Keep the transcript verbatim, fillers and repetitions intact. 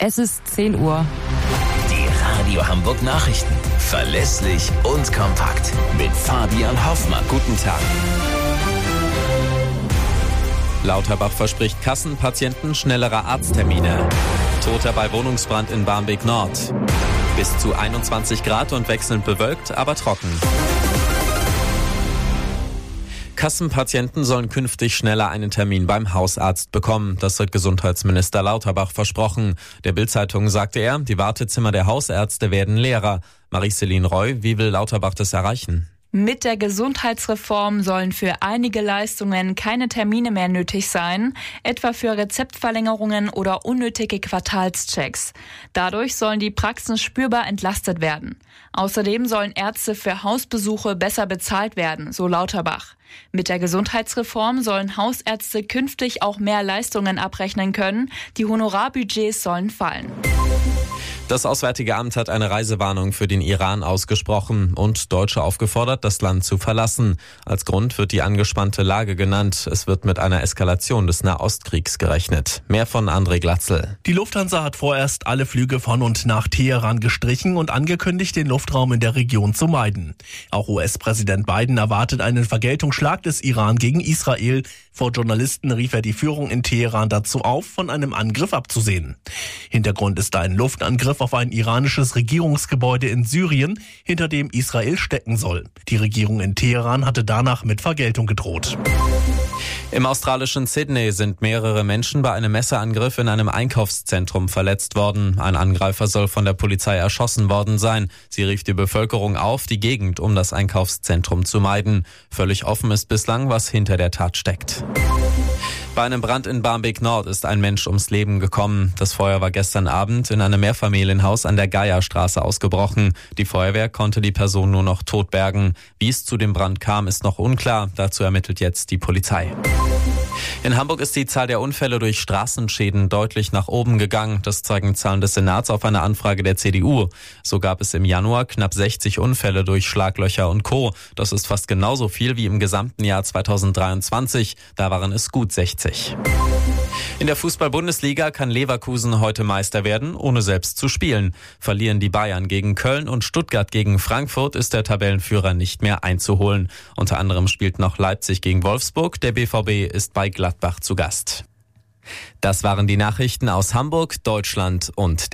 Es ist zehn Uhr. Die Radio Hamburg Nachrichten. Verlässlich und kompakt. Mit Fabian Hoffmann. Guten Tag. Lauterbach verspricht Kassenpatienten schnellere Arzttermine. Toter bei Wohnungsbrand in Barmbek Nord. Bis zu einundzwanzig Grad und wechselnd bewölkt, aber trocken. Kassenpatienten sollen künftig schneller einen Termin beim Hausarzt bekommen. Das hat Gesundheitsminister Lauterbach versprochen. Der Bild-Zeitung sagte er, die Wartezimmer der Hausärzte werden leerer. Marie-Céline Roy, wie will Lauterbach das erreichen? Mit der Gesundheitsreform sollen für einige Leistungen keine Termine mehr nötig sein, etwa für Rezeptverlängerungen oder unnötige Quartalschecks. Dadurch sollen die Praxen spürbar entlastet werden. Außerdem sollen Ärzte für Hausbesuche besser bezahlt werden, so Lauterbach. Mit der Gesundheitsreform sollen Hausärzte künftig auch mehr Leistungen abrechnen können. Die Honorarbudgets sollen fallen. Das Auswärtige Amt hat eine Reisewarnung für den Iran ausgesprochen und Deutsche aufgefordert, das Land zu verlassen. Als Grund wird die angespannte Lage genannt. Es wird mit einer Eskalation des Nahostkriegs gerechnet. Mehr von André Glatzel. Die Lufthansa hat vorerst alle Flüge von und nach Teheran gestrichen und angekündigt, den Luftraum in der Region zu meiden. Auch U S-Präsident Biden erwartet einen Vergeltungsschlag des Iran gegen Israel. Vor Journalisten rief er die Führung in Teheran dazu auf, von einem Angriff abzusehen. Hintergrund ist ein Luftangriff auf ein iranisches Regierungsgebäude in Syrien, hinter dem Israel stecken soll. Die Regierung in Teheran hatte danach mit Vergeltung gedroht. Im australischen Sydney sind mehrere Menschen bei einem Messerangriff in einem Einkaufszentrum verletzt worden. Ein Angreifer soll von der Polizei erschossen worden sein. Sie rief die Bevölkerung auf, die Gegend um das Einkaufszentrum zu meiden. Völlig offen ist bislang, was hinter der Tat steckt. Bei einem Brand in Barmbek Nord ist ein Mensch ums Leben gekommen. Das Feuer war gestern Abend in einem Mehrfamilienhaus an der Geierstraße ausgebrochen. Die Feuerwehr konnte die Person nur noch tot bergen. Wie es zu dem Brand kam, ist noch unklar. Dazu ermittelt jetzt die Polizei. In Hamburg ist die Zahl der Unfälle durch Straßenschäden deutlich nach oben gegangen. Das zeigen Zahlen des Senats auf eine Anfrage der C D U. So gab es im Januar knapp sechzig Unfälle durch Schlaglöcher und Co. Das ist fast genauso viel wie im gesamten Jahr zweitausenddreiundzwanzig. Da waren es gut sechzig. In der Fußball-Bundesliga kann Leverkusen heute Meister werden, ohne selbst zu spielen. Verlieren die Bayern gegen Köln und Stuttgart gegen Frankfurt, ist der Tabellenführer nicht mehr einzuholen. Unter anderem spielt noch Leipzig gegen Wolfsburg. Der B V B ist bei Gladbach zu Gast. Das waren die Nachrichten aus Hamburg, Deutschland und der